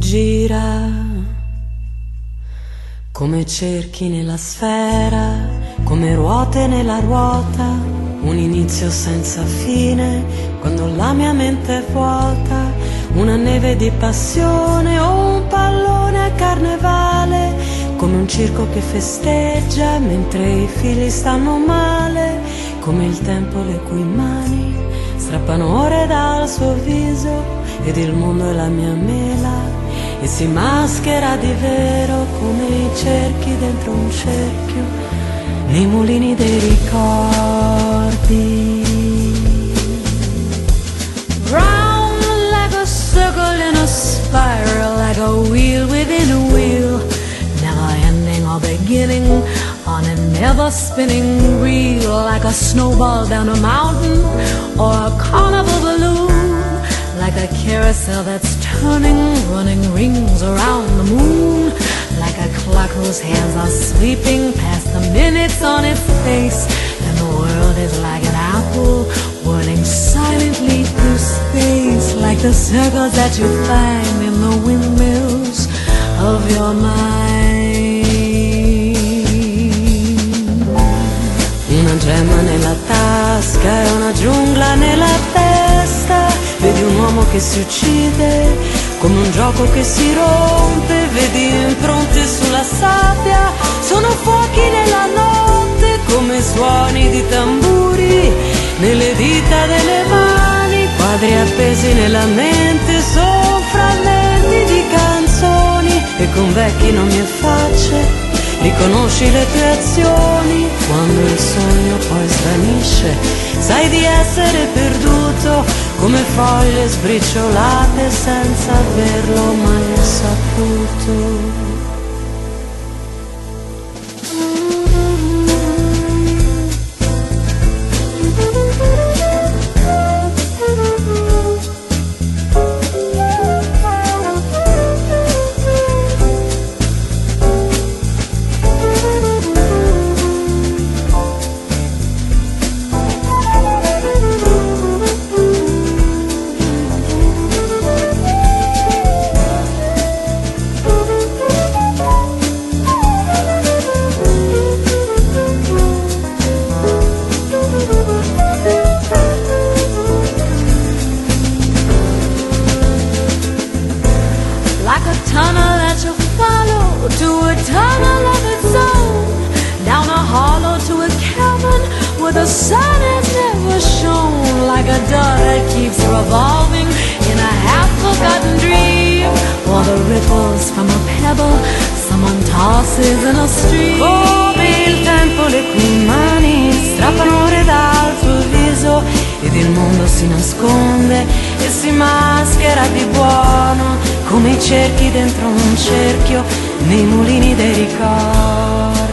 gira come cerchi nella sfera, come ruote nella ruota, un inizio senza fine quando la mia mente è vuota, una neve di passione o un pallone a carnevale, come un circo che festeggia mentre i figli stanno male, come il tempo le cui mani strappano ore dal suo viso ed il mondo è la mia mela e si maschera di vero come i cerchi dentro un cerchio nei mulini dei ricordi. Round like a circle in a spiral, like a wheel within a wheel, never ending or beginning on a never spinning reel, like a snowball down a mountain or a carnival balloon, like a carousel that's turning, running rings around the moon, like a clock whose hands are sweeping past the minutes on its face, and the world is like an apple whirling silently through space, like the circles that you find in the windmills of your mind. Una gemma nella tasca e una giungla nella testa, vedi un uomo che si uccide come un gioco che si rompe, vedi impronte sulla sabbia, sono fuochi nella notte come suoni di tamburi nelle dita delle mani, quadri appesi nella mente, sono frammenti di canzoni e con vecchi nomi e facce riconosci le tue azioni, quando il sogno poi svanisce, sai di essere perduto, come foglie sbriciolate senza averlo mai saputo. The sun has never shone, like a dot that keeps revolving in a half-forgotten dream, or the ripples from a pebble someone tosses in a stream. Come il tempo le cui mani strappano ore dal tuo viso ed il mondo si nasconde e si maschera di buono, come i cerchi dentro un cerchio nei mulini dei ricordi.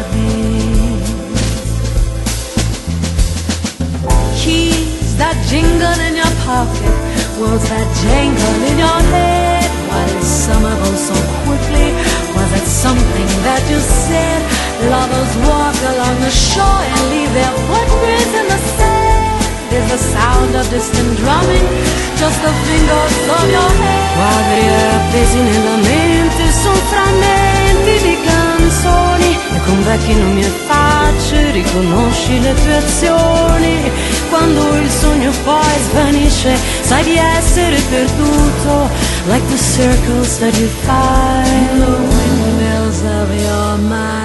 That jingle in your pocket, words that jangle in your head. Why did summer go so quickly? Was it something that you said? Lovers walk along the shore and leave their footprints in the sand. Is the sound of distant drumming just the fingers of your hand? Quadri appesi nella mente, son frammenti di canzoni e con vecchi nomi e facce riconosci le tue azioni. Quando il sogno poi svanisce, sai di essere perduto, like the circles that you find in the windmills of your mind.